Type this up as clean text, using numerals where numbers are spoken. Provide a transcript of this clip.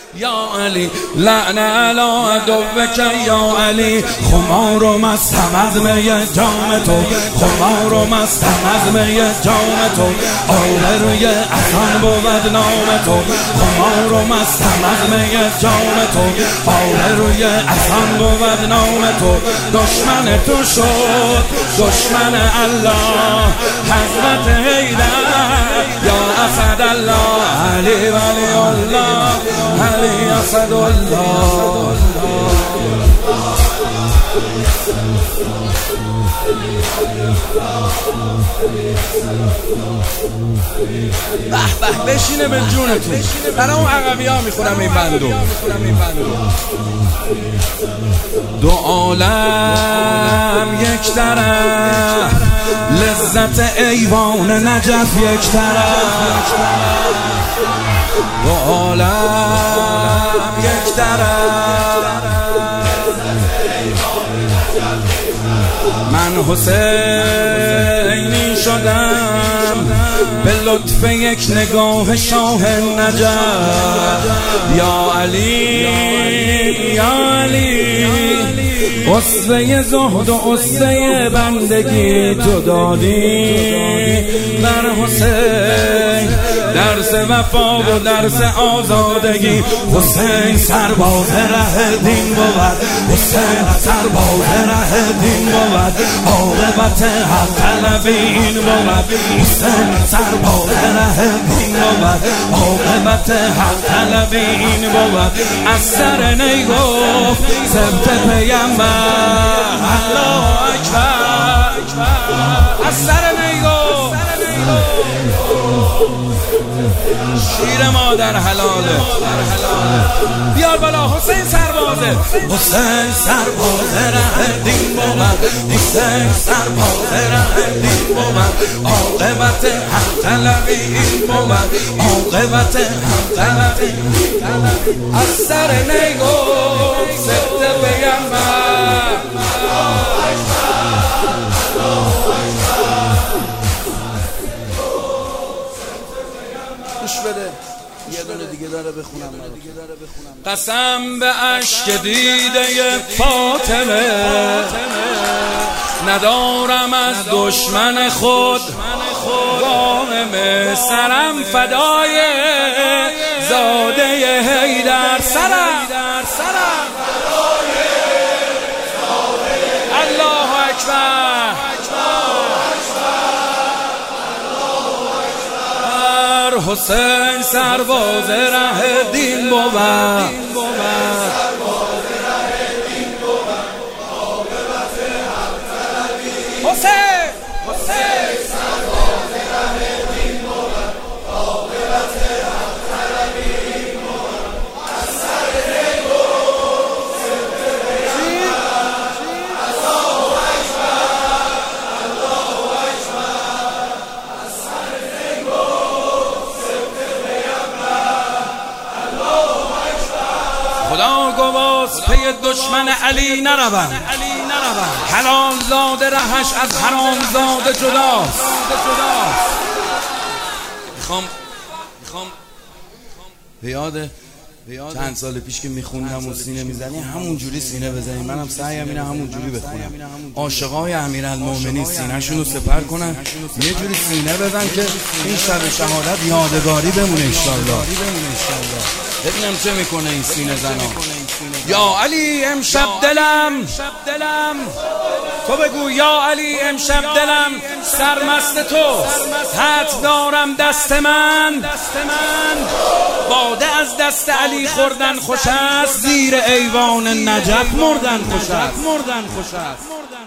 یا علی لعن علی عدوک یا علی. خمار و مستم از می جام تو، خمار و مستم از می جام تو، آبروی حسن بود نام تو. خمار و مستم از می جام تو، آبروی حسن بود نام تو. دشمن تو شد دشمن الله، حضرت حیدر یا اسد الله، علی ولی الله، علی اسد الله. به به بشینه به جونتون. برای اون عقبی ها میخونم این بندو. دو عالم یک طرف، لذت ایوان نجف یک طرف. دو عالم یک طرف، من حسینی شدم به لطف یک نگاه شاه نجف. یا علی یا علی، اسوه زهد و اسوه بندگی تو دادی بر حسین، درس وفا و درس آزادگی. حسین سرباز ره دین بود، حسین سرباز ره دین بود، عاقبت حق طلبی این بود. حسین سرباز ره دین بود، عاقبت حق طلبی این بود. از سر نی گفت سبت پیامبر، الله اکبر. از سر نی گفت شیر مادر حلاله. بیار بالا حسین سربازه، حسین سربازه ره دین بود، حسین سربازه ره دین بود، عاقبت حق طلبی این بود، عاقبت حق طلبی. از سر نی گفت سبت پیامبر، بده یه دونه دیگه داره بخونم. قسم به اشک دیده فاطمه، ندارم از دشمن خود وام. سرم فدای زاده حیدر، سرم فدای الله اکبر. حسین سرباز ره دین بود، حسین سرباز ره دین بود، عاقبت حق طلبی این بود. از سر نی گفت سبت پیامبر، الله اکبر الله اکبر. از سر نی گفت خدا گواست پی دشمن علی نروم، حلال زاده رهش از حرام زاده جداست. میخوام بیاده چند سال پیش که میخوندم و سینه میزنی همون جوری سینه بزنیم. منم سعیم اینه همون جوری بخونم. عاشقای امیرالمومنین سینه شون رو سپر کنن، یه جوری سینه بزن که این شب شهادت یادگاری بمونه انشالله. ببینم چه میکنه این سینه زنا. یا علی امشب دلم، تو بگو یا علی امشب دلم سرمست تو، حد دارم دست من باده از دست علی خوردن خوش است، زیر ایوان نجف مردن خوش است.